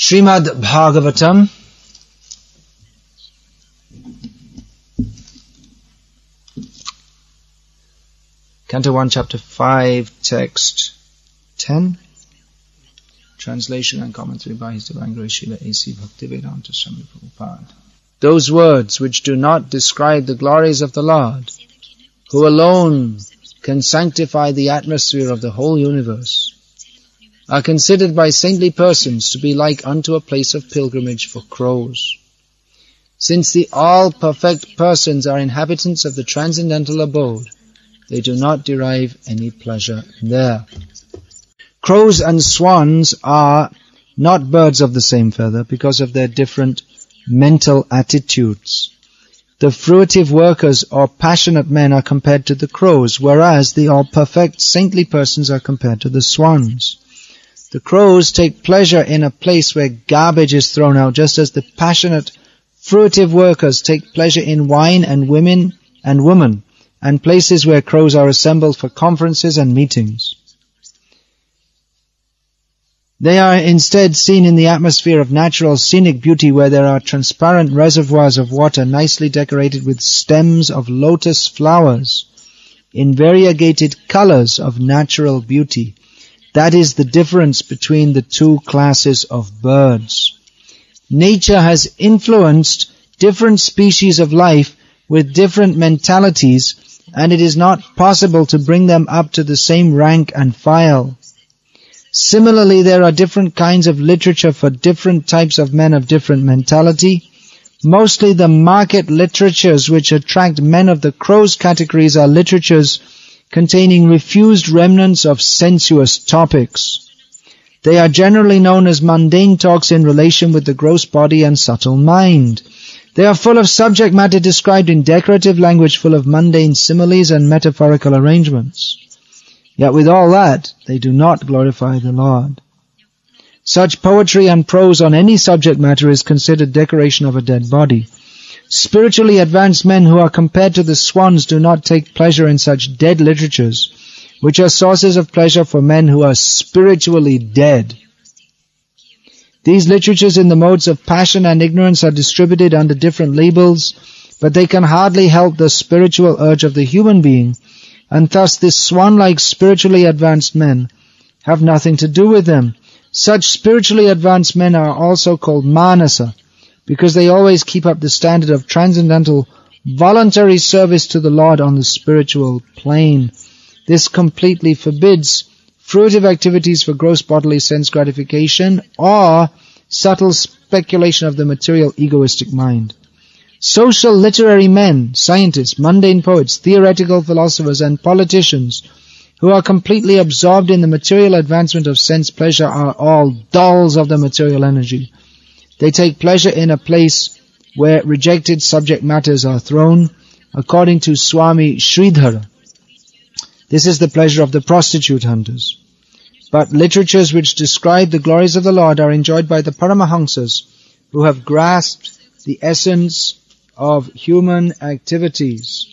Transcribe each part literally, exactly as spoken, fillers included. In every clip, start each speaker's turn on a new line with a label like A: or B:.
A: Srimad Bhagavatam, Canto one, Chapter five, Text ten, translation and commentary by His Divine Grace Srila A C Bhaktivedanta Swami Prabhupada. Those words which do not describe the glories of the Lord, who alone can sanctify the atmosphere of the whole universe, are considered by saintly persons to be like unto a place of pilgrimage for crows. Since the all-perfect persons are inhabitants of the transcendental abode, they do not derive any pleasure there. Crows and swans are not birds of the same feather because of their different mental attitudes. The fruitive workers or passionate men are compared to the crows, whereas the all-perfect saintly persons are compared to the swans. The crows take pleasure in a place where garbage is thrown out, just as the passionate, fruitive workers take pleasure in wine and women and women, and places where crows are assembled for conferences and meetings. They are instead seen in the atmosphere of natural scenic beauty, where there are transparent reservoirs of water nicely decorated with stems of lotus flowers in variegated colors of natural beauty. That is the difference between the two classes of birds. Nature has influenced different species of life with different mentalities, and it is not possible to bring them up to the same rank and file. Similarly, there are different kinds of literature for different types of men of different mentality. Mostly the market literatures which attract men of the crows categories are literatures containing refused remnants of sensuous topics. They are generally known as mundane talks in relation with the gross body and subtle mind. They are full of subject matter described in decorative language, full of mundane similes and metaphorical arrangements. Yet with all that, they do not glorify the Lord. Such poetry and prose on any subject matter is considered decoration of a dead body. Spiritually advanced men who are compared to the swans do not take pleasure in such dead literatures, which are sources of pleasure for men who are spiritually dead. These literatures in the modes of passion and ignorance are distributed under different labels, but they can hardly help the spiritual urge of the human being, and thus this swan-like spiritually advanced men have nothing to do with them. Such spiritually advanced men are also called manasa, because they always keep up the standard of transcendental voluntary service to the Lord on the spiritual plane. This completely forbids fruitive activities for gross bodily sense gratification or subtle speculation of the material egoistic mind. Social literary men, scientists, mundane poets, theoretical philosophers, and politicians who are completely absorbed in the material advancement of sense pleasure are all dolls of the material energy. They take pleasure in a place where rejected subject matters are thrown, according to Swami Sridhara. This is the pleasure of the prostitute hunters. But literatures which describe the glories of the Lord are enjoyed by the Paramahamsas, who have grasped the essence of human activities.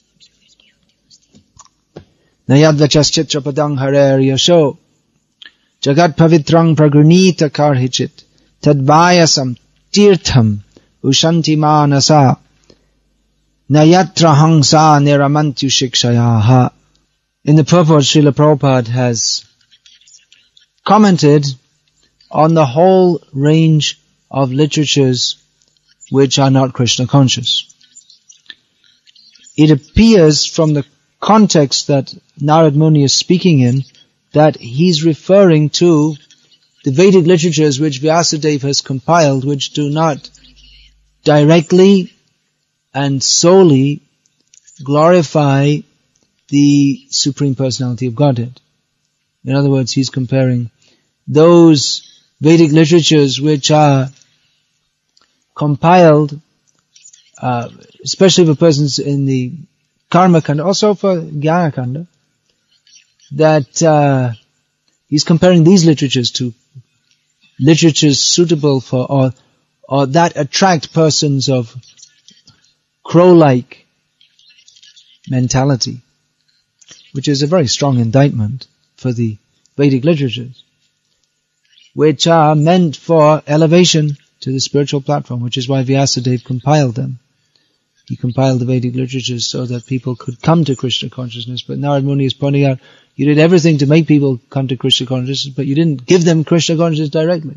A: Nayadvachaschitrapadang harer yasho jagat pavitrang pragranita karhichit tadvayasam tirtham ushanti manasa nayatra hangsa niramantu shikshayaha. In the purport, Srila Prabhupada has commented on the whole range of literatures which are not Krishna conscious. It appears from the context that Narad Muni is speaking in that he's referring to the Vedic literatures which Vyasadeva has compiled, which do not directly and solely glorify the Supreme Personality of Godhead. In other words, he's comparing those Vedic literatures which are compiled, uh, especially for persons in the Karma Kanda, also for Jnana Kanda, that uh, he's comparing these literatures to literatures suitable for, or, or that attract persons of crow-like mentality, which is a very strong indictment for the Vedic literatures. which are meant for elevation to the spiritual platform, which is why Vyasadeva compiled them. He compiled the Vedic literatures so that people could come to Krishna consciousness. But Narad Muni is pointing out, you did everything to make people come to Krishna consciousness, but you didn't give them Krishna consciousness directly.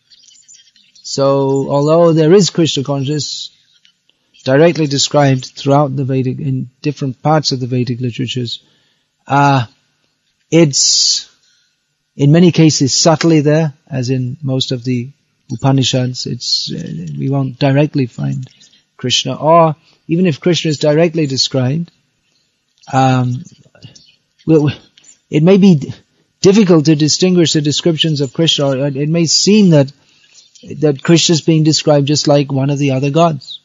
A: So, although there is Krishna consciousness directly described throughout the Vedic, in different parts of the Vedic literatures, uh, it's in many cases subtly there, as in most of the Upanishads. It's uh, we won't directly find Krishna, or even if Krishna is directly described, um, well, it may be difficult to distinguish the descriptions of Krishna, or it may seem that that Krishna is being described just like one of the other gods.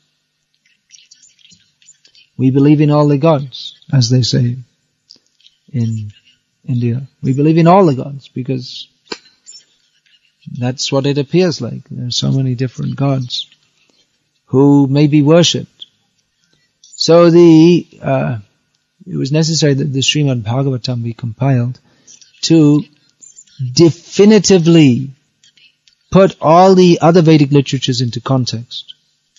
A: We believe in all the gods, as they say in India. We believe in all the gods because that's what it appears like. There are so many different gods who may be worshipped. So the uh, it was necessary that the Srimad Bhagavatam be compiled to definitively put all the other Vedic literatures into context.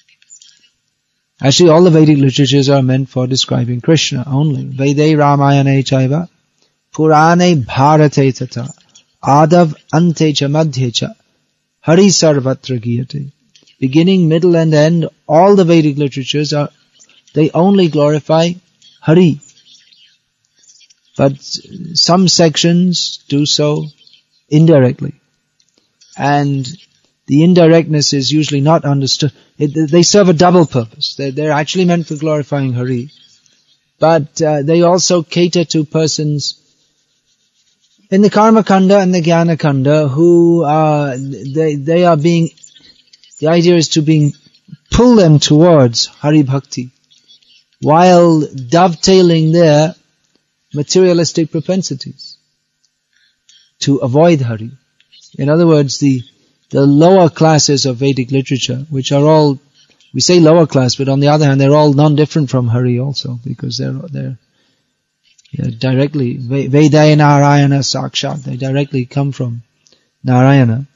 A: Actually, all the Vedic literatures are meant for describing Krishna only. Vede Ramayane Chaiva, Purane Bharate Tata, Adav Ante Cha Madhye Cha, Hari Sarvatra Giyate. Beginning, middle and end, all the Vedic literatures are, they only glorify Hari. But some sections do so indirectly. And the indirectness is usually not understood. It, they serve a double purpose. They're, they're actually meant for glorifying Hari. But uh, they also cater to persons in the Karma Kanda and the Jnana Kanda who are, they, they are being, the idea is to being, pull them towards Hari Bhakti, while dovetailing their materialistic propensities to avoid Hari. In other words, the the lower classes of Vedic literature, which are all, we say lower class, but on the other hand, they're all non-different from Hari also, because they're they're, they're directly Vedaya Narayana Sakshat. They directly come from Narayana.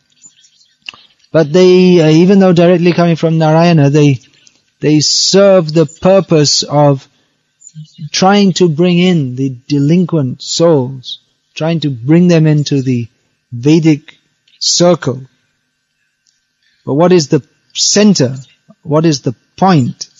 A: But they, uh, even though directly coming from Narayana, they they serve the purpose of trying to bring in the delinquent souls, trying to bring them into the Vedic circle. But what is the center? What is the point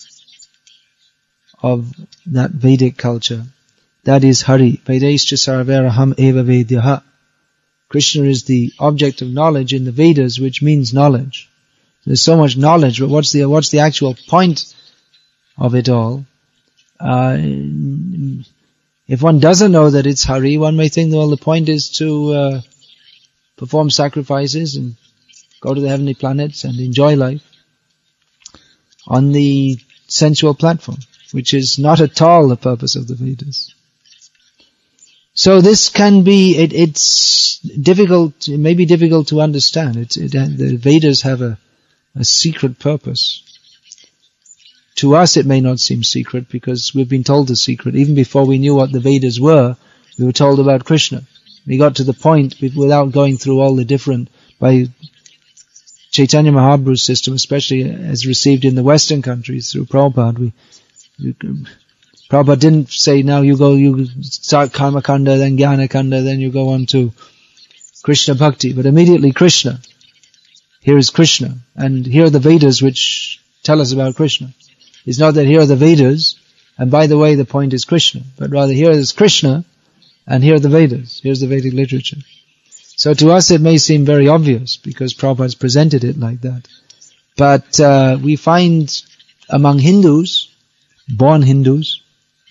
A: of that Vedic culture? That is Hari. Vedaischa sarveraham eva vedyaha. Krishna is the object of knowledge in the Vedas, which means knowledge. There's so much knowledge, but what's the what's the actual point of it all? Uh, if one doesn't know that it's Hari, one may think, well, the point is to uh, perform sacrifices and go to the heavenly planets and enjoy life on the sensual platform, which is not at all the purpose of the Vedas. So this can be, it, it's difficult, it may be difficult to understand. It's, it, the Vedas have a, a secret purpose. To us it may not seem secret because we've been told the secret. Even before we knew what the Vedas were, we were told about Krishna. We got to the point without going through all the different, by Chaitanya Mahaprabhu's system, especially as received in the Western countries through Prabhupada. We, we, Prabhupada didn't say, now you go, you start Karma Kanda, then Jnana Kanda, then you go on to Krishna Bhakti. But immediately Krishna. Here is Krishna. And here are the Vedas which tell us about Krishna. It's not that here are the Vedas, and by the way the point is Krishna, but rather here is Krishna, and here are the Vedas. Here's the Vedic literature. So to us it may seem very obvious because Prabhupada has presented it like that. But uh, we find among Hindus, born Hindus,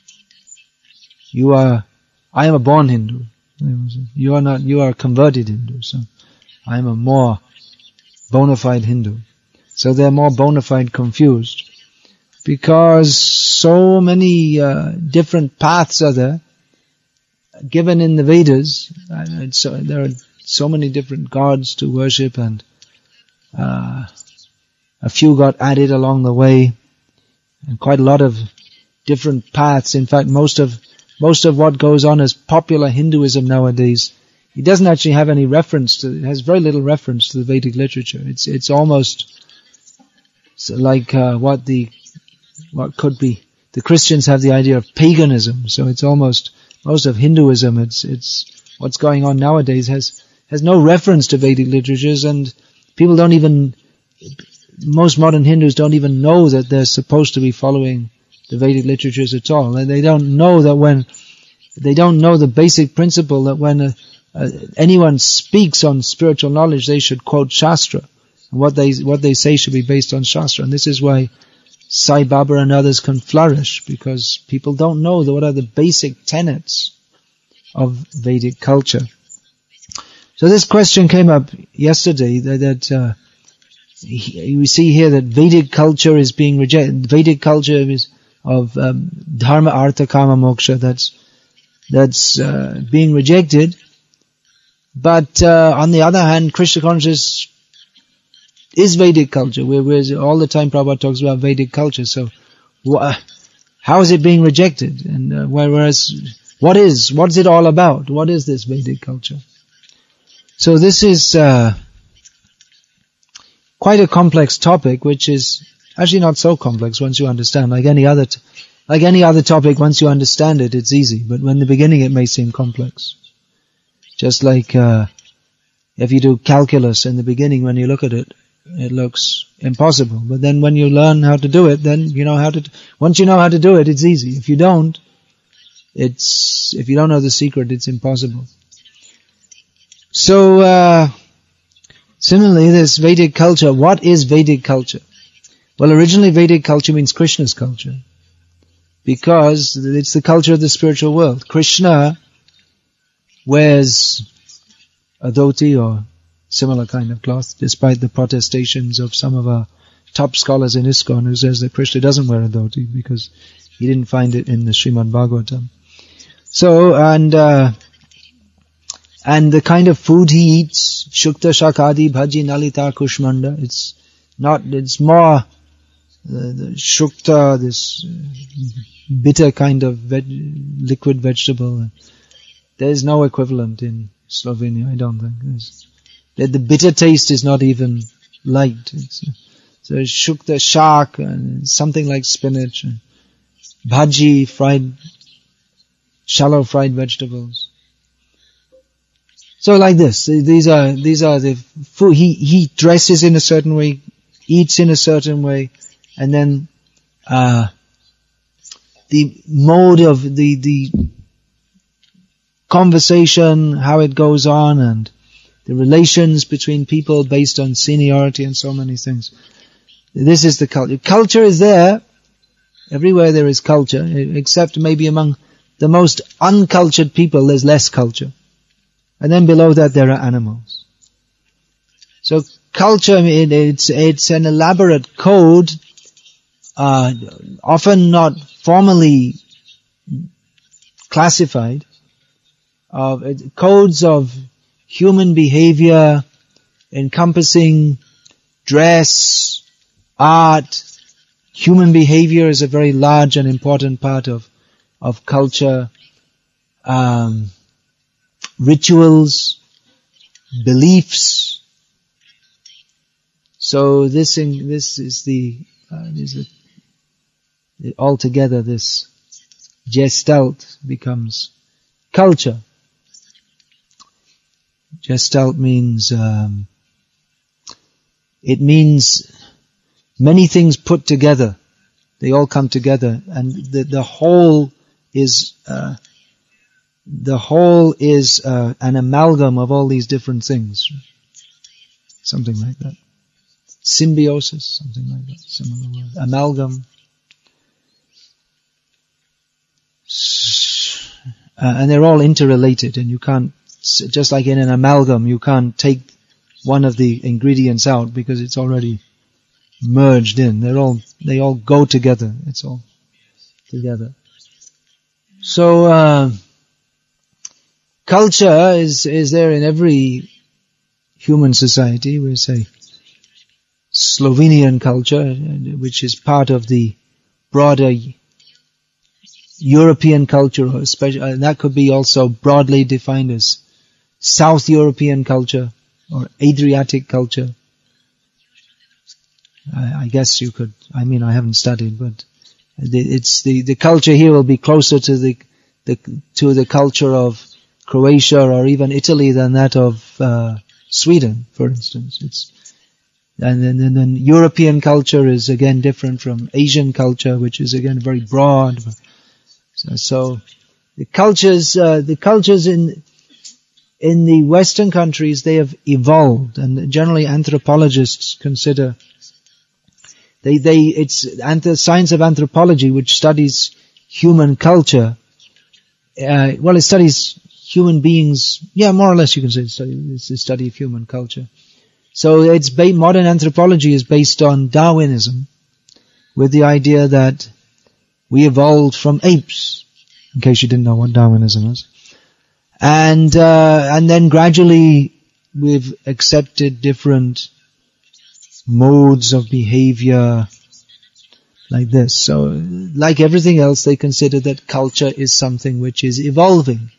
A: you are, I am a born Hindu. You are not, you are a converted Hindu. So I am a more bona fide Hindu. So they're more bona fide confused because so many uh, different paths are there given in the Vedas. Uh, so there are so many different gods to worship, and uh, a few got added along the way, and quite a lot of different paths. In fact, most of most of what goes on as popular Hinduism nowadays It doesn't actually have any reference to, it has very little reference to the Vedic literature. It's, it's almost like, uh, what the, what could be, the Christians have the idea of paganism, so it's almost, most of Hinduism, it's, it's, what's going on nowadays has, has no reference to Vedic literatures, and people don't even, most modern Hindus don't even know that they're supposed to be following the Vedic literatures at all. And they don't know that when, they don't know the basic principle that when a, a, anyone speaks on spiritual knowledge, they should quote Shastra. And what they, what they say should be based on Shastra. And this is why Sai Baba and others can flourish, because people don't know what are the basic tenets of Vedic culture. So this question came up yesterday that, that uh, we see here that Vedic culture is being rejected. Vedic culture is of um, dharma, artha, kama, moksha. That's that's uh, being rejected. But uh, on the other hand, Krishna consciousness is Vedic culture. Where, whereas all the time Prabhupada talks about Vedic culture. So wh- how is it being rejected? And uh, whereas what is what is it all about? What is this Vedic culture? So this is uh, quite a complex topic, which is actually not so complex once you understand. Like any other, t- like any other topic, once you understand it, it's easy. But when in the beginning, it may seem complex. Just like uh, if you do calculus in the beginning, when you look at it, it looks impossible. But then when you learn how to do it, then you know how to. T- once you know how to do it, it's easy. If you don't, it's if you don't know the secret, it's impossible. So, uh, similarly, this Vedic culture, what is Vedic culture? Well, originally Vedic culture means Krishna's culture, because it's the culture of the spiritual world. Krishna wears a dhoti or similar kind of cloth, despite the protestations of some of our top scholars in ISKCON who says that Krishna doesn't wear a dhoti because he didn't find it in the Srimad Bhagavatam. So, and, uh, And the kind of food he eats, Shukta Shakadi Bhaji Nalita Kushmanda, it's not, it's more uh, the Shukta, this uh, bitter kind of veg, liquid vegetable. There is no equivalent in Slovenia, I don't think. The, the bitter taste is not even light. It's, so Shukta Shak, and something like spinach, and Bhaji, fried, shallow fried vegetables. So like this, these are, these are the food, he, he dresses in a certain way, eats in a certain way, and then, uh, the mode of the, the conversation, how it goes on, and the relations between people based on seniority and so many things. This is the culture. Culture is there, everywhere there is culture, except maybe among the most uncultured people there's less culture. And then below that there are animals. So culture, it, it's it's an elaborate code, uh, often not formally classified, of uh, codes of human behavior encompassing dress, art. Human behavior is a very large and important part of of culture. Um, Rituals, beliefs. So this in, this is the uh, is the, altogether this gestalt becomes culture. Gestalt means um, it means many things put together. They all come together, and the the whole is. Uh, The whole is uh, an amalgam of all these different things. Something like that. Symbiosis, something like that. Similar word. Amalgam. Uh, and they're all interrelated, and you can't, just like in an amalgam, you can't take one of the ingredients out because it's already merged in. They're all, they all go together. It's all together. So, uh, culture is, is there in every human society. We say Slovenian culture, which is part of the broader European culture, especially, and that could be also broadly defined as South European culture or Adriatic culture. I, I guess you could, I mean, I haven't studied, but the, it's the, the culture here will be closer to the, the, to the culture of Croatia or even Italy than that of, uh, Sweden, for instance. It's, and then, and then European culture is again different from Asian culture, which is again very broad. So, so the cultures, uh, the cultures in, in the Western countries, they have evolved, and generally anthropologists consider they, they, it's the science of anthropology which studies human culture. Uh, well, it studies human beings, yeah, more or less you can say it's, it's the study of human culture. So it's ba- modern anthropology is based on Darwinism, with the idea that we evolved from apes, in case you didn't know what Darwinism is. And, uh, and then gradually we've accepted different modes of behavior like this. So, like everything else, they consider that culture is something which is evolving,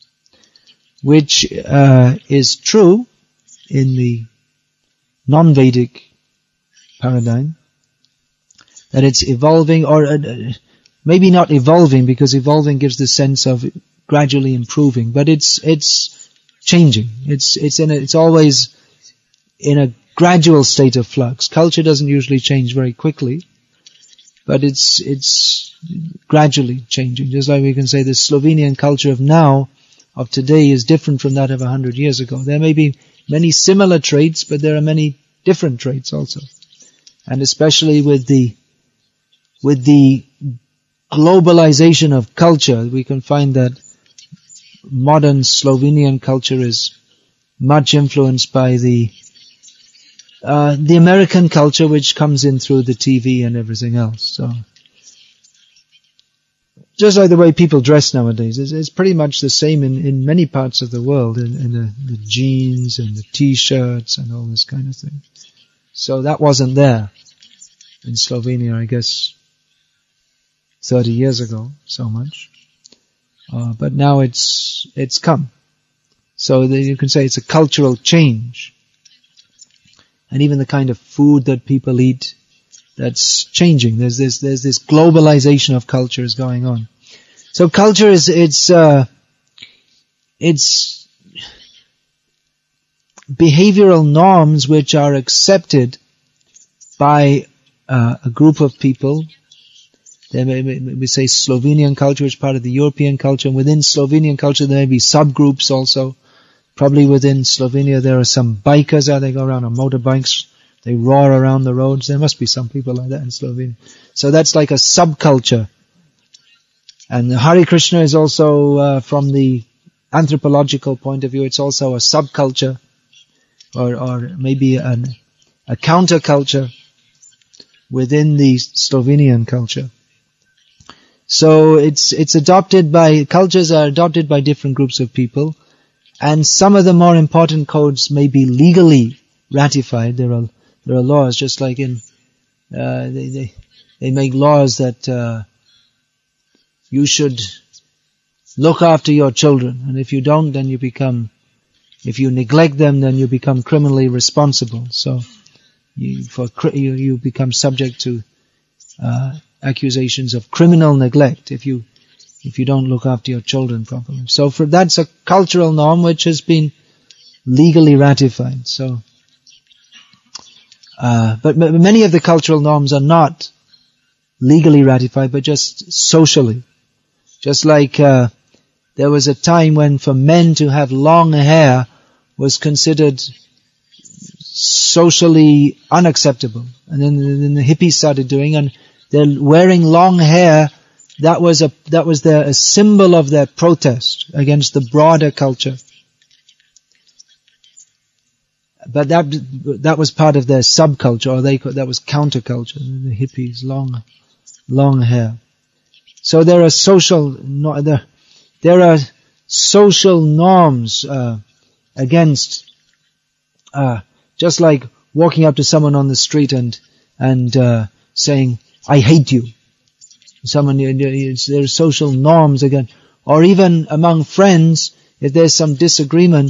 A: which uh, is true in the non-Vedic paradigm, that it's evolving, or uh, maybe not evolving, because evolving gives the sense of gradually improving, but it's it's changing. It's it's in a, it's always in a gradual state of flux. Culture doesn't usually change very quickly, but it's it's gradually changing. Just like we can say the Slovenian culture of now, of today, is different from that of a hundred years ago. There may be many similar traits, but there are many different traits also. And especially with the with the globalization of culture, we can find that modern Slovenian culture is much influenced by the uh, the American culture, which comes in through the T V and everything else. So, just like the way people dress nowadays, it's, it's pretty much the same in, in many parts of the world, in, in the, the jeans and the t-shirts and all this kind of thing. So that wasn't there in Slovenia, I guess, thirty years ago, so much. Uh, but now it's, it's come. So that you can say it's a cultural change. And even the kind of food that people eat, that's changing. There's this, there's this globalization of cultures going on. So culture is, it's, uh, it's behavioral norms which are accepted by uh, a group of people. There may, we say Slovenian culture is part of the European culture, and within Slovenian culture there may be subgroups also. Probably within Slovenia there are some bikers out, they go around on motorbikes, they roar around the roads. There must be some people like that in Slovenia. So that's like a subculture. And Hare Krishna is also, uh, from the anthropological point of view, it's also a subculture, or, or maybe an, a counterculture within the Slovenian culture. So it's, it's adopted by, cultures are adopted by different groups of people, and some of the more important codes may be legally ratified. There are, there are laws, just like in, uh, they, they, they make laws that, uh, you should look after your children, and if you don't, then you become, if you neglect them, then you become criminally responsible. So, you, for, you, you become subject to, uh, accusations of criminal neglect if you if you don't look after your children properly. So for that's a cultural norm which has been legally ratified. So, uh, but m- many of the cultural norms are not legally ratified, but just socially. Just like uh, there was a time when for men to have long hair was considered socially unacceptable, and then, then the hippies started doing, and they're wearing long hair. That was a that was their a symbol of their protest against the broader culture. But that that was part of their subculture, or they that was counterculture. The hippies, long long hair. So there are social no, there there are social norms uh, against uh, just like walking up to someone on the street and and uh, saying, "I hate you." Someone, there's social norms again, or even among friends, if there's some disagreement,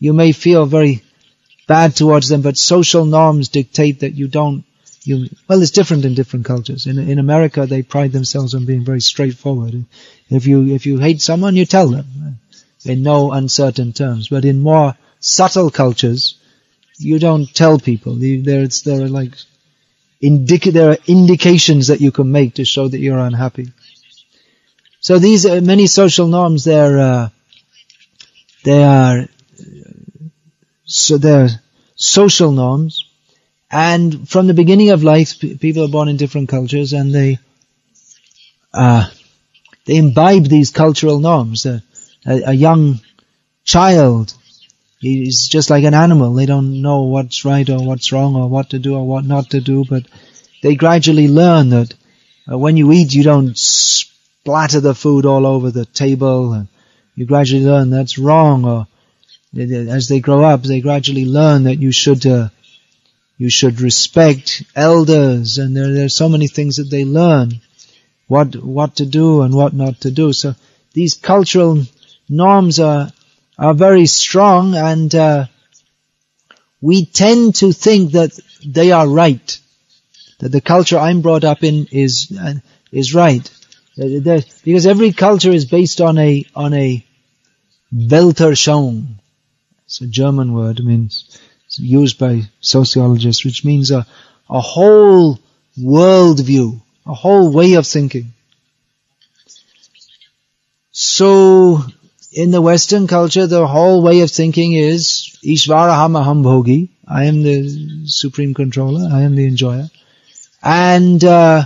A: you may feel very bad towards them, but social norms dictate that you don't, you, well, it's different in different cultures. In, in America, they pride themselves on being very straightforward. If you, if you hate someone, you tell them in no uncertain terms. But in more subtle cultures, you don't tell people. There, there are like, indica- there are indications that you can make to show that you're unhappy. So these are many social norms. They're, uh, they are, so they're social norms. And from the beginning of life, p- people are born in different cultures, and they, uh, they imbibe these cultural norms. Uh, a, a young child is just like an animal. They don't know what's right or what's wrong or what to do or what not to do, but they gradually learn that uh, when you eat, you don't splatter the food all over the table, and you gradually learn that's wrong. Or as they grow up, they gradually learn that you should uh, you should respect elders, and there there are so many things that they learn, what what to do and what not to do. So these cultural norms are are very strong, and uh, we tend to think that they are right, that the culture I'm brought up in is uh, is right. Because every culture is based on a on a Weltanschauung. It's a German word. It means it's used by sociologists, which means a a whole worldview, a whole way of thinking. So in the Western culture, the whole way of thinking is Ishvaraham aham bhogi. I am the supreme controller. I am the enjoyer. And uh,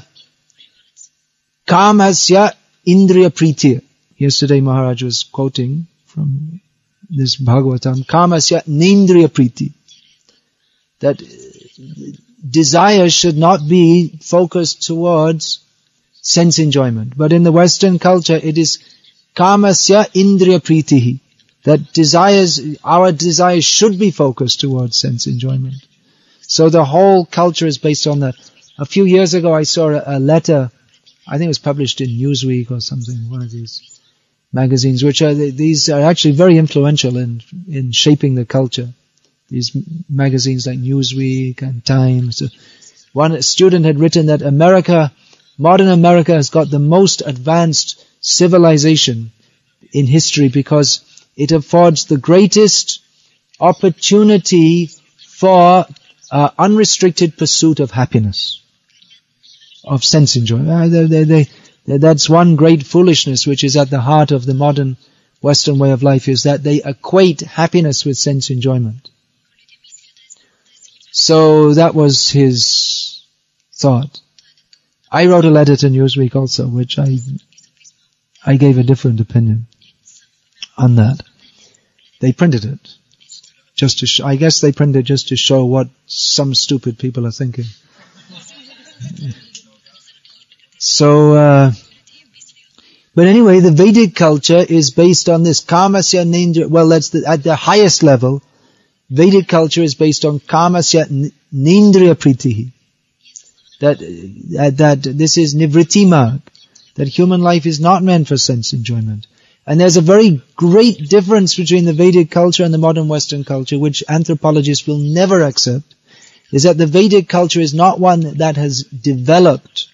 A: Kamasya Indriya Pritiya. Yesterday Maharaj was quoting from this Bhagavatam. Kamasya Nindriya Priti. That desire should not be focused towards sense enjoyment. But in the Western culture, it is Kamasya Indriya Pritihi. That desires, our desires should be focused towards sense enjoyment. So the whole culture is based on that. A few years ago I saw a, a letter, I think it was published in Newsweek or something, one of these magazines, which are, these are actually very influential in, in shaping the culture. These magazines like Newsweek and Times. One student had written that America, modern America has got the most advanced civilization in history because it affords the greatest opportunity for uh, unrestricted pursuit of happiness, of sense enjoyment. Uh, they, they, they, that's one great foolishness which is at the heart of the modern Western way of life, is that they equate happiness with sense enjoyment. So that was his thought. I wrote a letter to Newsweek also, which I I gave a different opinion on that. They printed it just to sh- I guess they printed it just to show what some stupid people are thinking. So, uh, but anyway, the Vedic culture is based on this Kamasya Nindriya. Well, that's the, at the highest level. Vedic culture is based on Kamasya Nindriya Pritihi. That, uh, that this is Nivritti Marg. That human life is not meant for sense enjoyment. And there's a very great difference between the Vedic culture and the modern Western culture, which anthropologists will never accept, is that the Vedic culture is not one that has developed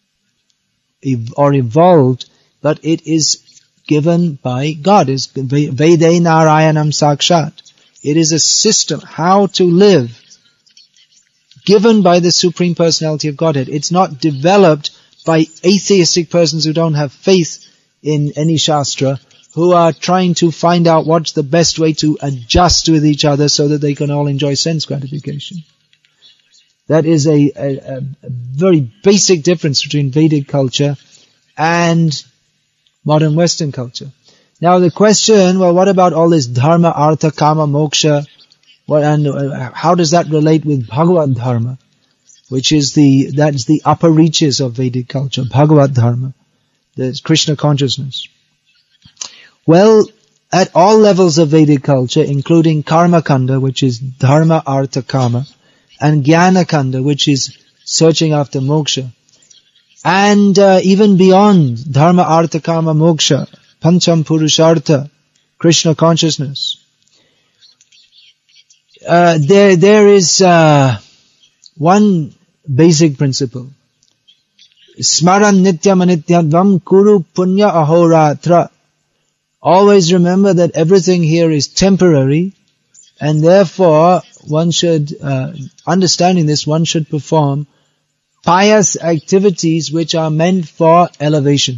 A: or evolved, but it is given by God. It's Vede Narayanam Sakshat. It is a system, how to live, given by the Supreme Personality of Godhead. It's not developed by atheistic persons who don't have faith in any Shastra, who are trying to find out what's the best way to adjust with each other so that they can all enjoy sense gratification. That is a, a, a very basic difference between Vedic culture and modern Western culture. Now the question, well, what about all this dharma, artha, kama, moksha? What, and uh, how does that relate with Bhagavad Dharma, which is the, that's the upper reaches of Vedic culture, Bhagavad Dharma, the Krishna consciousness. Well, at all levels of Vedic culture, including Karma Kanda, which is dharma, artha, kama, and Jnana Kanda, which is searching after moksha, and uh, even beyond dharma, artha, kama, moksha, pancham purushartha, Krishna consciousness. uh, there, there is uh, one basic principle. Smaran nityam anityadvam kuru punya ahoratra. Always remember that everything here is temporary, and therefore one should, uh, understanding this, one should perform pious activities which are meant for elevation.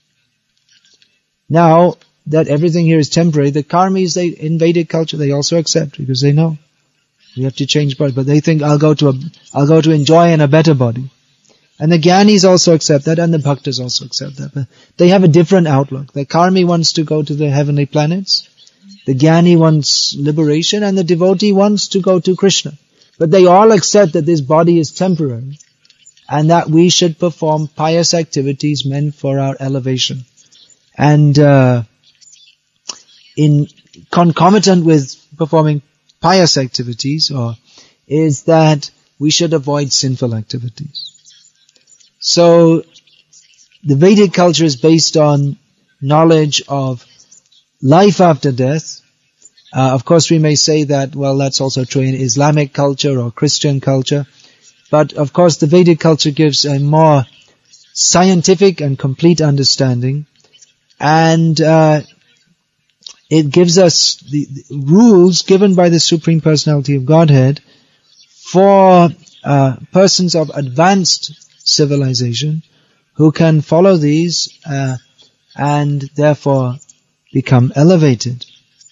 A: Now, that everything here is temporary, the karmis, they, in Vedic culture, they also accept, because they know we have to change body, but they think I'll go to a, I'll go to enjoy in a better body. And the Gyanis also accept that, and the Bhaktas also accept that. But they have a different outlook. The karmi wants to go to the heavenly planets, the Gyani wants liberation, and the devotee wants to go to Krishna. But they all accept that this body is temporary, and that we should perform pious activities meant for our elevation. And uh, in concomitant with performing pious activities, or is that we should avoid sinful activities. So the Vedic culture is based on knowledge of life after death. Uh, of course, we may say that, well, that's also true in Islamic culture or Christian culture. But of course, the Vedic culture gives a more scientific and complete understanding. And uh, it gives us the, the rules given by the Supreme Personality of Godhead for uh, persons of advanced civilization who can follow these uh, and therefore become elevated.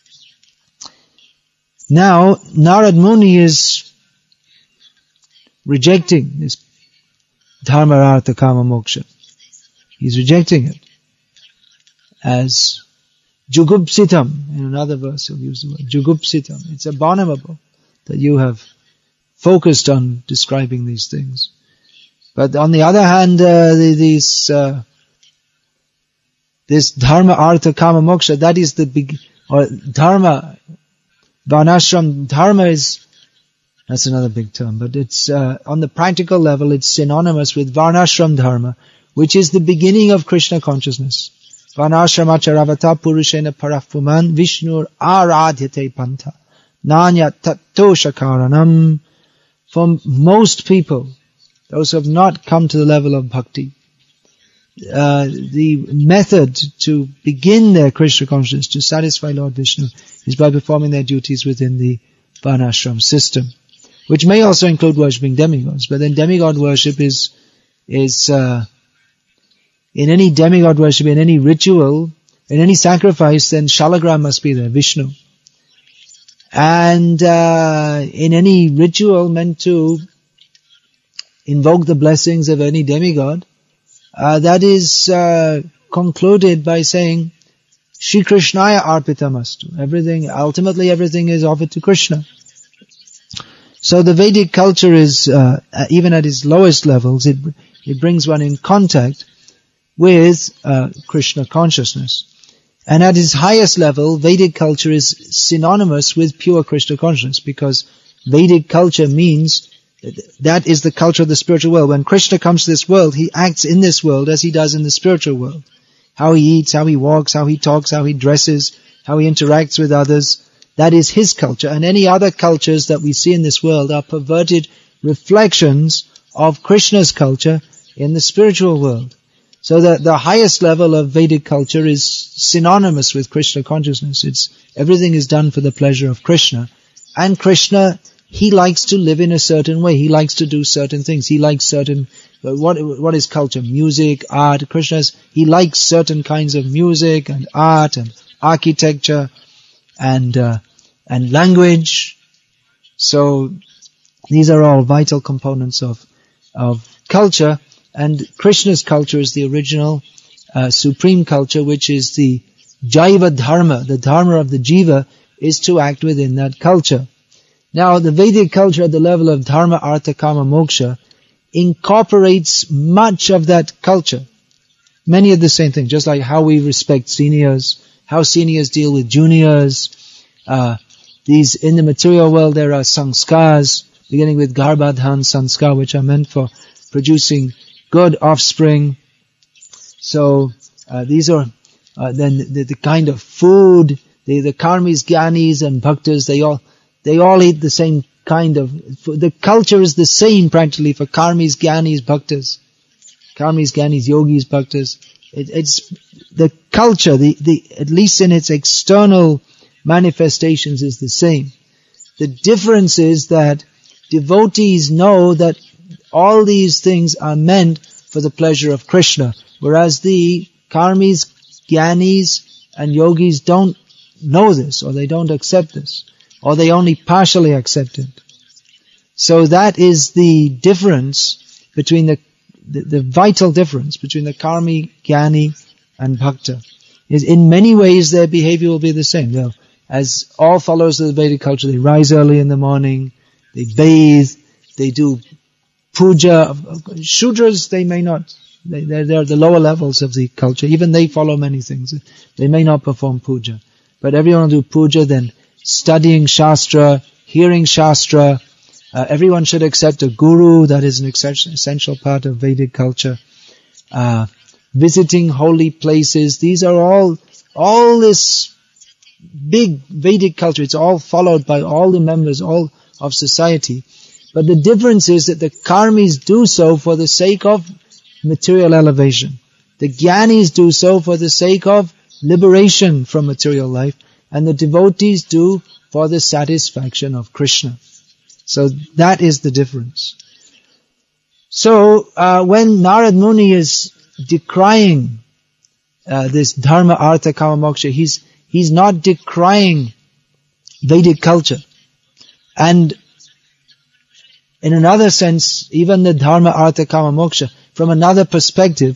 A: Now, Narad Muni is rejecting this dharma, artha, kama, moksha. He's rejecting it as jugupsitam. In another verse he'll use the word jugupsitam. It's abominable that you have focused on describing these things. But on the other hand, uh, these, uh, this dharma, artha, kama, moksha, that is the big, or dharma, varnashram, dharma is, that's another big term, but it's, uh, on the practical level, it's synonymous with varnashram dharma, which is the beginning of Krishna consciousness. Varnashramacharavata purushena parafuman vishnur aradhyate panta nanya tatto shakaranam. For most people, those who have not come to the level of bhakti, uh, the method to begin their Krishna consciousness, to satisfy Lord Vishnu, is by performing their duties within the varnashram system, which may also include worshipping demigods. But then demigod worship is, is, uh, in any demigod worship, in any ritual, in any sacrifice, then Shalagram must be there, Vishnu. And, uh, in any ritual meant to invoke the blessings of any demigod, uh, that is, uh, concluded by saying, Shri Krishnaya arpitamastu. Everything, ultimately everything is offered to Krishna. So the Vedic culture is, uh, even at its lowest levels, it, it brings one in contact with, uh, Krishna consciousness. And at its highest level, Vedic culture is synonymous with pure Krishna consciousness, because Vedic culture means that is the culture of the spiritual world. When Krishna comes to this world, he acts in this world as he does in the spiritual world. How he eats, how he walks, how he talks, how he dresses, how he interacts with others. That is his culture. And any other cultures that we see in this world are perverted reflections of Krishna's culture in the spiritual world. So that the highest level of Vedic culture is synonymous with Krishna consciousness. It's, everything is done for the pleasure of Krishna. And Krishna, he likes to live in a certain way. He likes to do certain things. He likes certain, what, what is culture? Music, art. Krishna's, he likes certain kinds of music and art and architecture and, uh, and language. So, these are all vital components of, of culture. And Krishna's culture is the original, uh, supreme culture, which is the Jaiva Dharma. The Dharma of the Jiva is to act within that culture. Now, the Vedic culture at the level of Dharma, Artha, Kama, Moksha incorporates much of that culture. Many of the same things, just like how we respect seniors, how seniors deal with juniors. Uh, these, in the material world, there are sanskars, beginning with Garbhadhan sanskar, which are meant for producing good offspring. So, uh, these are, uh, then the, the kind of food, the, the karmis, gyanis and bhaktas, they all, they all eat the same kind of, the culture is the same practically for karmis, gyanis, bhaktas. Karmis, gyanis, yogis, bhaktas. It, it's the culture, the, the, at least in its external manifestations is the same. The difference is that devotees know that all these things are meant for the pleasure of Krishna, whereas the karmis, gyanis, and yogis don't know this, or they don't accept this, or they only partially accept it. So that is the difference between the, the, the vital difference between the karmi, gyani, and bhakta. Is in many ways their behavior will be the same. They'll, as all followers of the Vedic culture, they rise early in the morning, they bathe, they do puja. Shudras, they may not. They, they're, they're the lower levels of the culture. Even they follow many things. They may not perform puja. But everyone will do puja, then studying Shastra, hearing Shastra. Uh, everyone should accept a guru. That is an essential part of Vedic culture. Uh, visiting holy places. These are all, all this big Vedic culture. It's all followed by all the members, all of society. But the difference is that the karmis do so for the sake of material elevation. The gyanis do so for the sake of liberation from material life. And the devotees do for the satisfaction of Krishna. So that is the difference. So uh, when Narad Muni is decrying uh, this dharma, artha, kama, moksha, he's he's not decrying Vedic culture. And in another sense, even the dharma, artha, kama, moksha, from another perspective,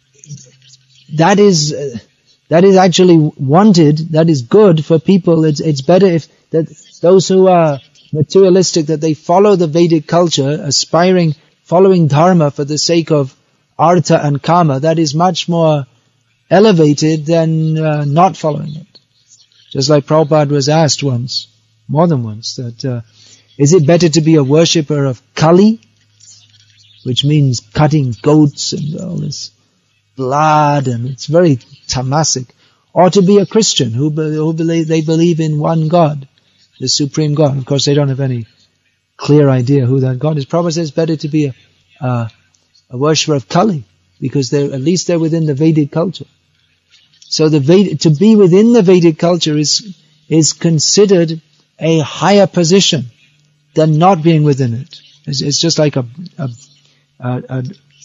A: that is uh, that is actually wanted. That is good for people. It's it's better if that those who are materialistic, that they follow the Vedic culture, aspiring, following dharma for the sake of artha and kama. That is much more elevated than uh, not following it. Just like Prabhupada was asked once, more than once, that uh, is it better to be a worshipper of Kali, which means cutting goats and all this blood, and it's very tamasic, or to be a Christian who, who believe, they believe in one God, the supreme God. Of course, they don't have any clear idea who that God is. Prabhupada says it's better to be a, uh, a worshipper of Kali, because they're, at least they're within the Vedic culture. So the Vedic, to be within the Vedic culture is, is considered a higher position than not being within it. It's, it's just like a, a, a, a,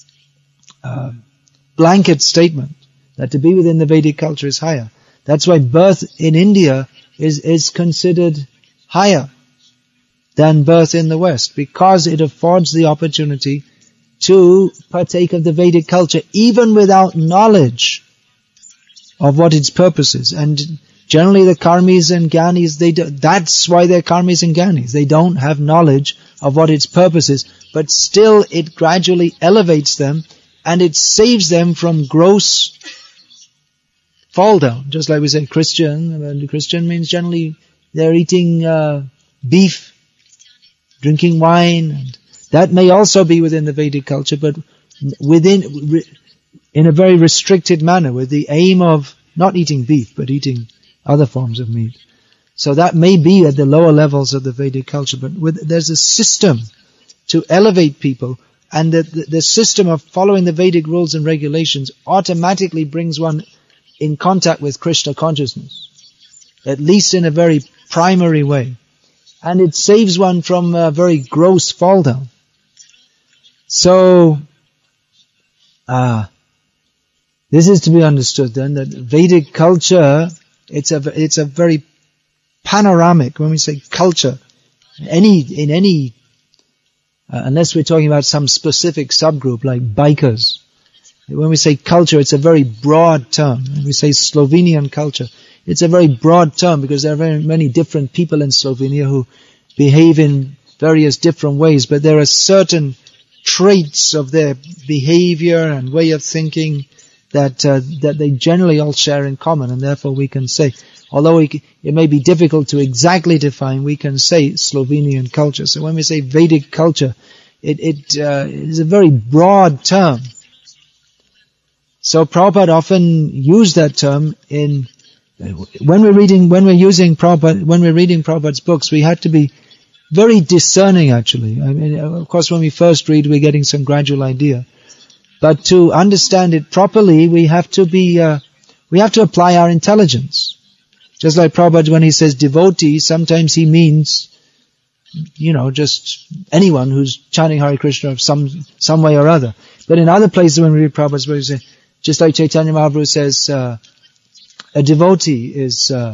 A: a blanket statement that to be within the Vedic culture is higher. That's why birth in India is, is considered higher than birth in the West, because it affords the opportunity to partake of the Vedic culture even without knowledge of what its purpose is. And generally the karmis and gyanis, they do, that's why they're karmis and gyanis. They don't have knowledge of what its purpose is, but still it gradually elevates them and it saves them from gross fall down. Just like we say Christian, and Christian means generally they're eating uh, beef, drinking wine, and that may also be within the Vedic culture, but within, in a very restricted manner, with the aim of not eating beef, but eating other forms of meat. So that may be at the lower levels of the Vedic culture, but with, there's a system to elevate people, and the, the, the system of following the Vedic rules and regulations automatically brings one in contact with Krishna consciousness, at least in a very primary way. And it saves one from a very gross fall down. So, uh, this is to be understood then, that Vedic culture, it's a, it's a very panoramic, when we say culture, any, in any, uh, unless we're talking about some specific subgroup like bikers. When we say culture, it's a very broad term. When we say Slovenian culture, it's a very broad term because there are very many different people in Slovenia who behave in various different ways, but there are certain traits of their behavior and way of thinking that uh, that they generally all share in common, and therefore we can say, although we, it may be difficult to exactly define, we can say Slovenian culture. So when we say Vedic culture, it, it uh, is a very broad term. So Prabhupada often used that term in when we're reading, when we're using Prabhupada, when we're reading Prabhupada's books, we have to be very discerning actually. I mean, of course when we first read, we're getting some gradual idea. But to understand it properly, we have to be, uh, we have to apply our intelligence. Just like Prabhupada, when he says devotee, sometimes he means, you know, just anyone who's chanting Hare Krishna of some, some way or other. But in other places when we read Prabhupada's books, we say, just like Chaitanya Mahaprabhu says, uh, a devotee is, uh,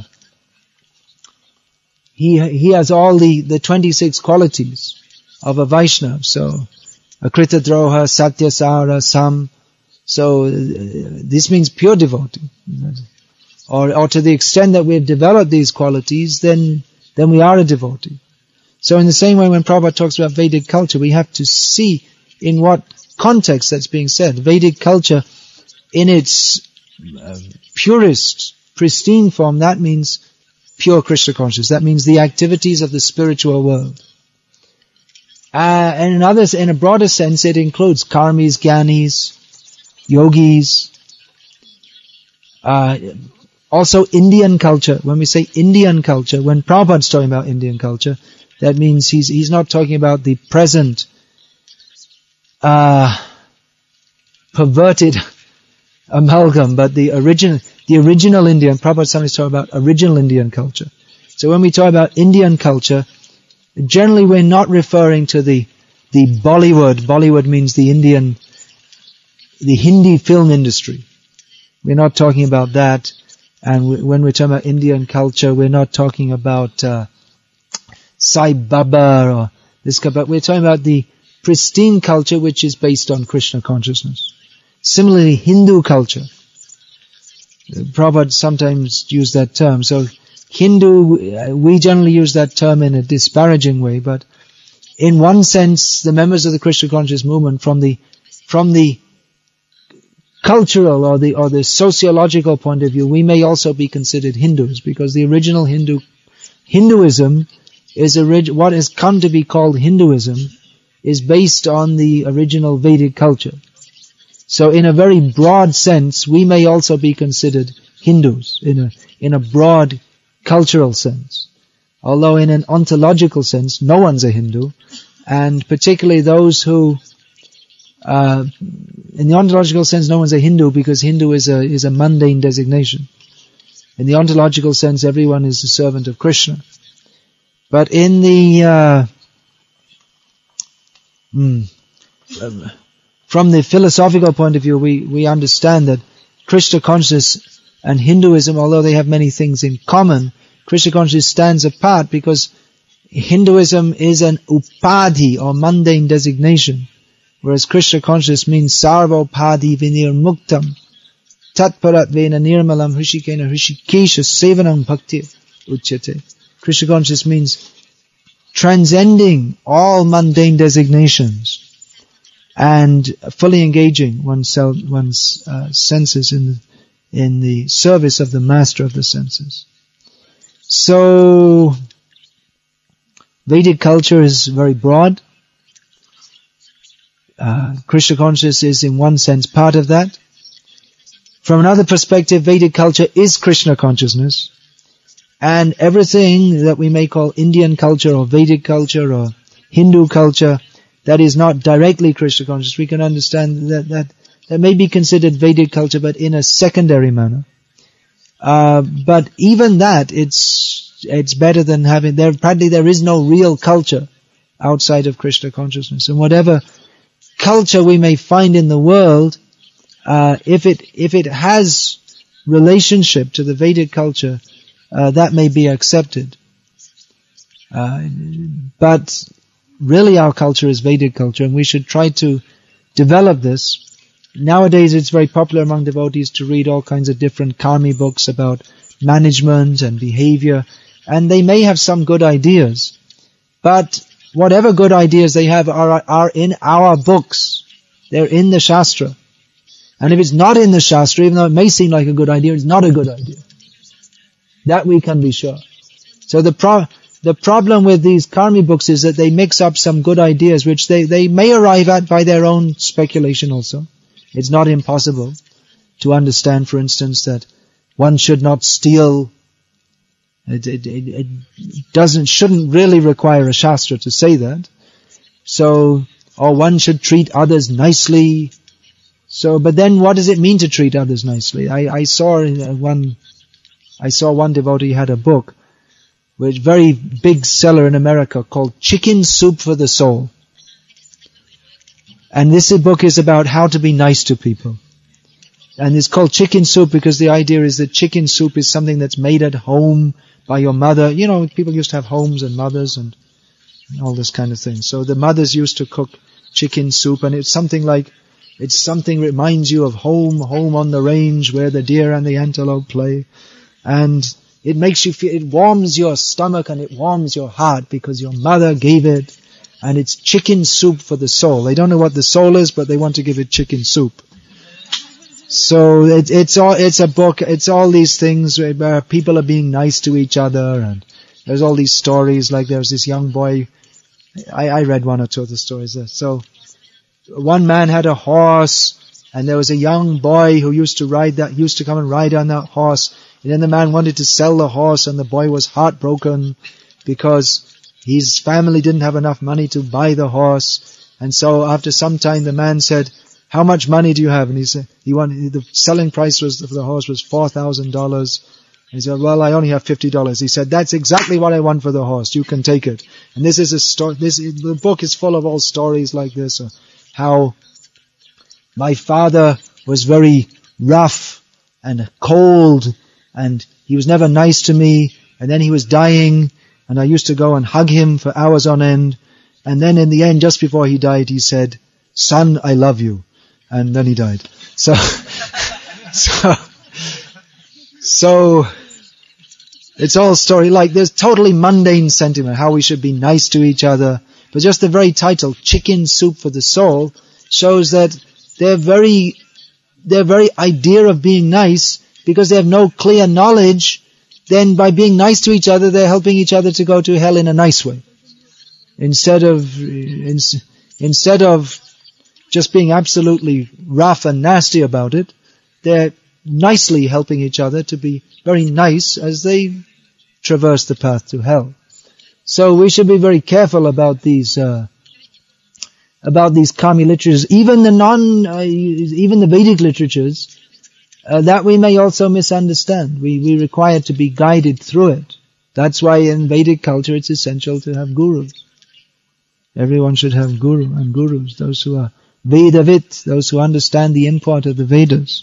A: he, he has all the, the twenty-six qualities of a Vaishnava. So, Akrita Droha, Satyasara, Sam. So, uh, this means pure devotee. Or, or to the extent that we've developed these qualities, then, then we are a devotee. So in the same way when Prabhupada talks about Vedic culture, we have to see in what context that's being said. Vedic culture, in its uh, purest, pristine form, that means pure Krishna consciousness. That means the activities of the spiritual world. Uh, and in others, in a broader sense, it includes karmis, gyanis, yogis, uh, also Indian culture. When we say Indian culture, when Prabhupada's talking about Indian culture, that means he's he's not talking about the present uh, perverted amalgam, but the original the original Indian. Prabhupada sometimes talking about original Indian culture. So when we talk about Indian culture, generally we're not referring to the the Bollywood. Bollywood means the Indian, the Hindi film industry. We're not talking about that. And we, when we're talking about Indian culture, we're not talking about uh, Sai Baba or this, but we're talking about the pristine culture which is based on Krishna consciousness. Similarly, Hindu culture. Prabhupada sometimes use that term. So Hindu, we generally use that term in a disparaging way, but in one sense, the members of the Krishna conscious movement from the, from the cultural or the, or the sociological point of view, we may also be considered Hindus, because the original Hindu, Hinduism is orig- what has come to be called Hinduism is based on the original Vedic culture. So in a very broad sense, we may also be considered Hindus in a, in a broad cultural sense. Although in an ontological sense, no one's a Hindu, and particularly those who, uh, in the ontological sense, no one's a Hindu because Hindu is a, is a mundane designation. In the ontological sense, everyone is a servant of Krishna. But in the, uh, mm, um, from the philosophical point of view, we, we understand that Krishna consciousness and Hinduism, although they have many things in common, Krishna consciousness stands apart because Hinduism is an upadhi or mundane designation, whereas Krishna consciousness means sarva upadhi vinir muktam tatparat vena nirmalam hrishikena hrishikesha sevanam bhakti uchyate. Krishna consciousness means transcending all mundane designations and fully engaging oneself, one's uh, senses in in the service of the master of the senses. So, Vedic culture is very broad. Uh, Krishna consciousness is in one sense part of that. From another perspective, Vedic culture is Krishna consciousness. And everything that we may call Indian culture or Vedic culture or Hindu culture that is not directly Krishna conscious, we can understand that that, that may be considered Vedic culture, but in a secondary manner. Uh, but even that, it's it's better than having, there practically there is no real culture outside of Krishna consciousness. And whatever culture we may find in the world, uh, if it if it has relationship to the Vedic culture, uh, that may be accepted. Uh, but really our culture is Vedic culture, and we should try to develop this. Nowadays it's very popular among devotees to read all kinds of different karmi books about management and behavior, and they may have some good ideas, but whatever good ideas they have are, are in our books. They're in the Shastra. And if it's not in the Shastra, even though it may seem like a good idea, it's not a good idea. That we can be sure. So the pro- the problem with these karmi books is that they mix up some good ideas which they, they may arrive at by their own speculation also. It's not impossible to understand, for instance, that one should not steal. It, it, it, it doesn't, shouldn't really require a shastra to say that. So, or one should treat others nicely. So, but then what does it mean to treat others nicely? I, I saw one, I saw one devotee had a book, which very big seller in America called Chicken Soup for the Soul. And this book is about how to be nice to people. And it's called Chicken Soup because the idea is that chicken soup is something that's made at home by your mother. You know, people used to have homes and mothers and all this kind of thing. So the mothers used to cook chicken soup, and it's something like, it's something reminds you of home, home on the range where the deer and the antelope play. And it makes you feel, it warms your stomach and it warms your heart because your mother gave it. And it's chicken soup for the soul. They don't know what the soul is, but they want to give it chicken soup. So it, it's all, it's a book, it's all these things where people are being nice to each other, and there's all these stories, like there was this young boy, I, I read one or two of the stories there. So, one man had a horse, and there was a young boy who used to ride that, used to come and ride on that horse, and then the man wanted to sell the horse, and the boy was heartbroken because his family didn't have enough money to buy the horse, and so after some time the man said, "How much money do you have?" And he said, he wanted, the selling price was, for the horse was four thousand dollars. He said, "Well, I only have fifty dollars. He said, "That's exactly what I want for the horse. You can take it." And this is a story, this, the book is full of all stories like this, uh, how my father was very rough and cold, and he was never nice to me, and then he was dying, and I used to go and hug him for hours on end, and then in the end, just before he died, he said, "Son, I love you." And then he died. So, so, so, it's all story, like there's totally mundane sentiment, how we should be nice to each other. But just the very title, Chicken Soup for the Soul, shows that they're very, their very idea of being nice, because they have no clear knowledge, then by being nice to each other, they're helping each other to go to hell in a nice way. Instead of, in, instead of just being absolutely rough and nasty about it, they're nicely helping each other to be very nice as they traverse the path to hell. So we should be very careful about these, uh, about these Kami literatures, even the non, uh, even the Vedic literatures, uh, that we may also misunderstand. We, we require to be guided through it. That's why in Vedic culture it's essential to have gurus. Everyone should have guru and gurus, those who are Vedavit, those who understand the import of the Vedas.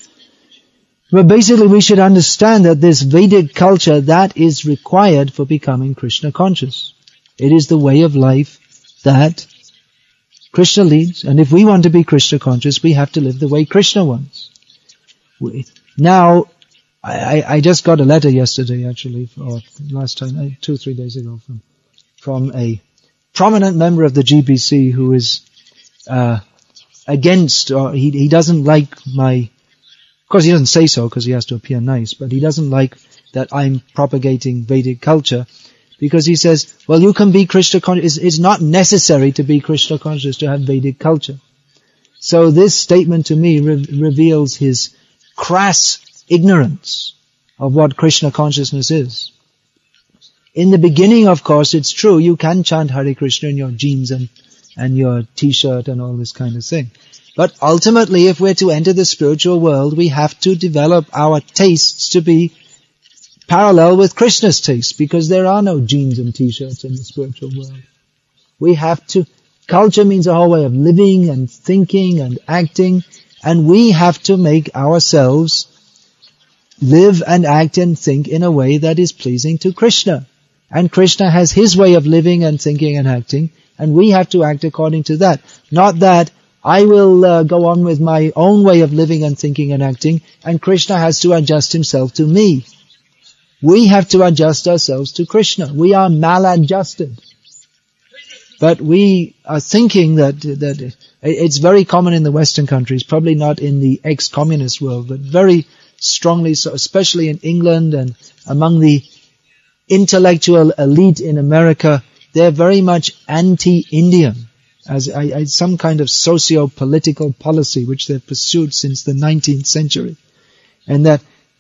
A: But basically we should understand that this Vedic culture, that is required for becoming Krishna conscious. It is the way of life that Krishna leads, and if we want to be Krishna conscious, we have to live the way Krishna wants. We, now, I, I just got a letter yesterday actually, or last time, two or three days ago, from, from a prominent member of the G B C who is uh, against, or he, he doesn't like my, of course he doesn't say so because he has to appear nice, but he doesn't like that I'm propagating Vedic culture, because he says, well, you can be Krishna conscious, it's, it's not necessary to be Krishna conscious to have Vedic culture. So this statement to me re- reveals his crass ignorance of what Krishna consciousness is. In the beginning, of course, it's true, you can chant Hare Krishna in your jeans and, and your t-shirt and all this kind of thing. But ultimately, if we're to enter the spiritual world, we have to develop our tastes to be parallel with Krishna's taste, because there are no jeans and t-shirts in the spiritual world. We have to, culture means a whole way of living and thinking and acting, and we have to make ourselves live and act and think in a way that is pleasing to Krishna. And Krishna has his way of living and thinking and acting, and we have to act according to that. Not that I will uh, go on with my own way of living and thinking and acting, and Krishna has to adjust himself to me. We have to adjust ourselves to Krishna. We are maladjusted. But we are thinking that, that it's very common in the Western countries, probably not in the ex-communist world, but very strongly so, especially in England and among the intellectual elite in America, they're very much anti-Indian, as, as some kind of socio-political policy which they've pursued since the nineteenth century. And that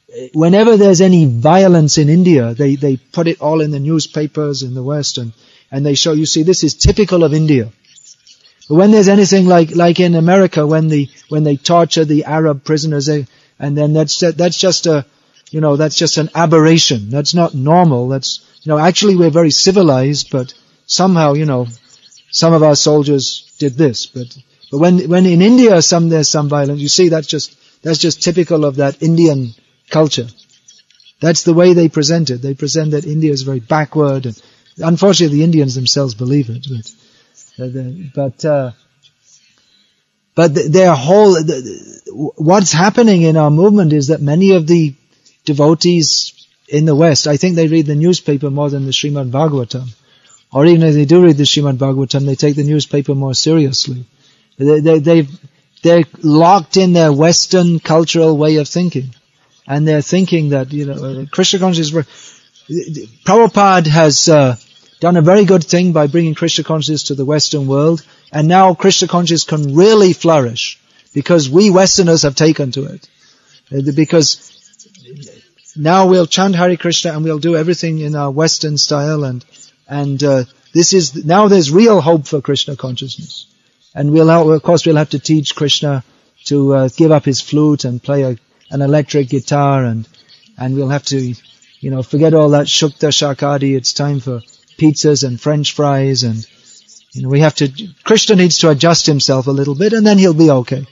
A: whenever there's any violence in India, they, they put it all in the newspapers in the West and, and they show, you see, this is typical of India. But when there's anything like, like in America, when the, when they torture the Arab prisoners, they, and then that's, that's just a, you know, that's just an aberration. That's not normal. That's, you know, actually we're very civilized, but somehow, you know, some of our soldiers did this. But, but when, when in India some, there's some violence, you see that's just, that's just typical of that Indian culture. That's the way they present it. They present that India is very backward, and unfortunately the Indians themselves believe it. But, but, uh, but their whole, what's happening in our movement is that many of the devotees in the West, I think they read the newspaper more than the Srimad Bhagavatam. Or even if they do read the Srimad Bhagavatam, they take the newspaper more seriously. They, they, they've, they're locked in their Western cultural way of thinking. And they're thinking that, you know, Krishna consciousness, Prabhupada has uh, done a very good thing by bringing Krishna consciousness to the Western world. And now Krishna consciousness can really flourish because we Westerners have taken to it. Because now we'll chant Hare Krishna and we'll do everything in our Western style, and and uh, this is now there's real hope for Krishna consciousness. And we'll have, of course we'll have to teach Krishna to uh, give up his flute and play a, an electric guitar, and and we'll have to, you know, forget all that Shukta Shakadi. It's time for pizzas and French fries, and you know we have to. Krishna needs to adjust himself a little bit, and then he'll be okay.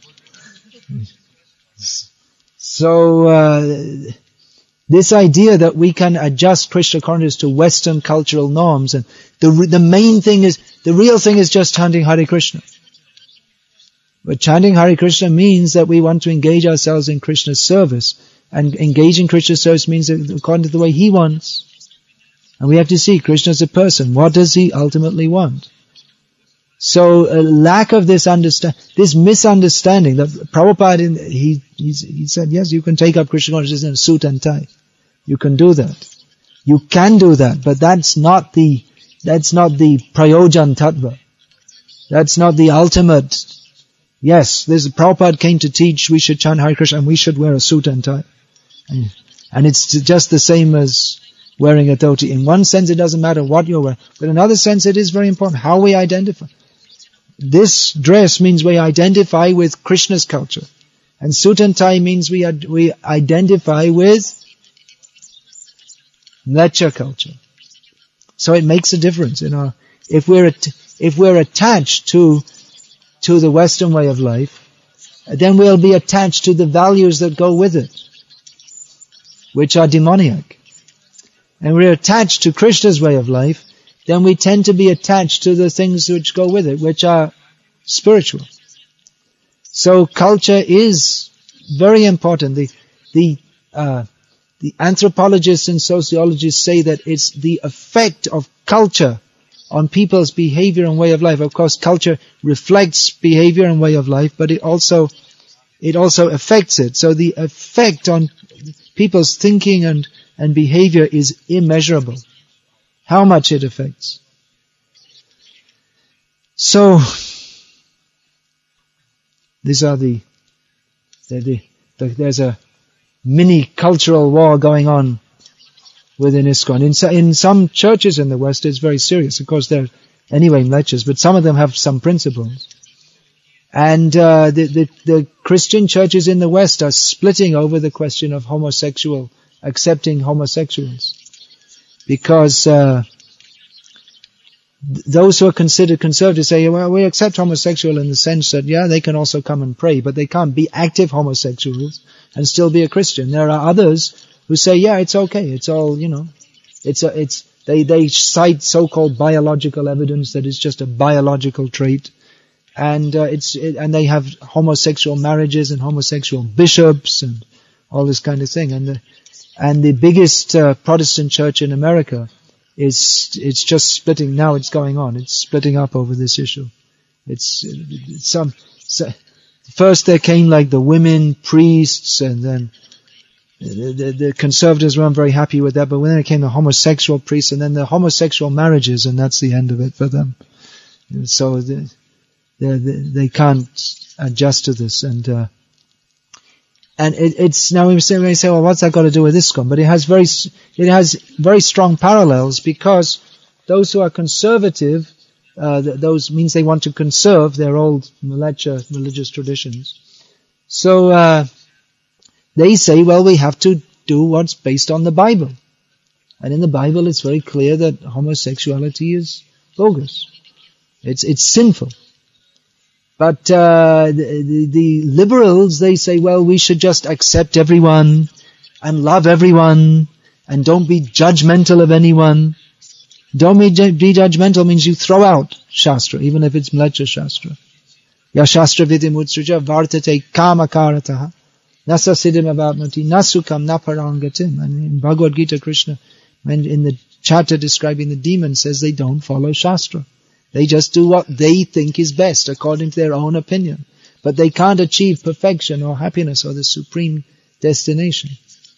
A: So. Uh, This idea that we can adjust Krishna consciousness to Western cultural norms, and the the main thing is, the real thing is just chanting Hare Krishna. But chanting Hare Krishna means that we want to engage ourselves in Krishna's service, and engaging Krishna's service means according to the way He wants. And we have to see Krishna as a person. What does He ultimately want? So a lack of this understand, this misunderstanding that Prabhupada, in, he, he he said, yes, you can take up Krishna consciousness in a suit and tie. You can do that. You can do that, but that's not the, that's not the prayojan tattva. That's not the ultimate. Yes, this Prabhupada came to teach we should chant Hare Krishna and we should wear a suit and tie. And, and it's just the same as wearing a dhoti. In one sense, it doesn't matter what you're wearing, but in another sense, it is very important how we identify. This dress means we identify with Krishna's culture. And suit and tie means we ad- we identify with Mleccha culture. So it makes a difference in our, if we're, at, if we're attached to, to the Western way of life, then we'll be attached to the values that go with it, which are demoniac. And we're attached to Krishna's way of life, then we tend to be attached to the things which go with it, which are spiritual. So culture is very important. The, the, uh, the anthropologists and sociologists say that it's the effect of culture on people's behavior and way of life. Of course, culture reflects behavior and way of life, but it also, it also affects it. So the effect on people's thinking and, and behavior is immeasurable. How much it affects. So, these are the, the, the, the there's a mini cultural war going on within ISKCON. In, in some churches in the West, it's very serious. Of course, they're anyway lectures, but some of them have some principles. And uh, the, the, the Christian churches in the West are splitting over the question of homosexual, accepting homosexuals. Because uh, those who are considered conservative say, well, we accept homosexual in the sense that, yeah, they can also come and pray, but they can't be active homosexuals and still be a Christian. There are others who say, yeah, it's okay. It's all, you know, it's a, it's, they, they cite so-called biological evidence that it's just a biological trait. And, uh, it's, it, and they have homosexual marriages and homosexual bishops and all this kind of thing. And the, and the biggest, uh, Protestant church in America is, it's just splitting, now it's going on. It's splitting up over this issue. It's, it's some, so, first there came like the women priests, and then the, the, the conservatives weren't very happy with that, but when there came the homosexual priests, and then the homosexual marriages, and that's the end of it for them. So the, they, they can't adjust to this, and uh, And it, it's, now we say, we say, well, what's that got to do with ISKCON? But it has very, it has very strong parallels, because those who are conservative, uh, th- those means they want to conserve their old mleccha religious traditions. So, uh, they say, well, we have to do what's based on the Bible. And in the Bible it's very clear that homosexuality is bogus. It's, it's sinful. But uh, the, the, the liberals, they say, well, we should just accept everyone and love everyone and don't be judgmental of anyone. Don't be, be judgmental means you throw out Shastra, even if it's Mleccha Shastra. Ya Shastra vidim utsuja vartate kamakarataha nasa siddhim avapnoti nasukam naparangatim. And in Bhagavad Gita, Krishna, when in the chapter describing the demons, says they don't follow Shastra. They just do what they think is best according to their own opinion. But they can't achieve perfection or happiness or the supreme destination.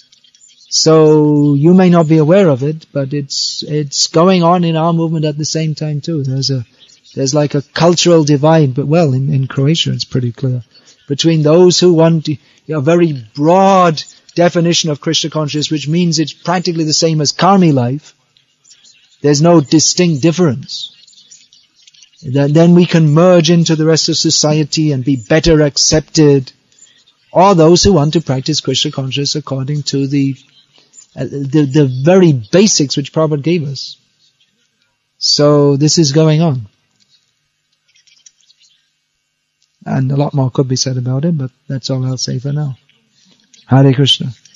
A: So you may not be aware of it, but it's it's going on in our movement at the same time too. There's a there's like a cultural divide, but well, in, in Croatia it's pretty clear, between those who want a you know, very broad definition of Krishna consciousness, which means it's practically the same as Karmi life. There's no distinct difference. Then we can merge into the rest of society and be better accepted. Or those who want to practice Krishna consciousness according to the uh, the, the very basics which Prabhupada gave us. So this is going on. And a lot more could be said about it, but that's all I'll say for now. Hare Krishna.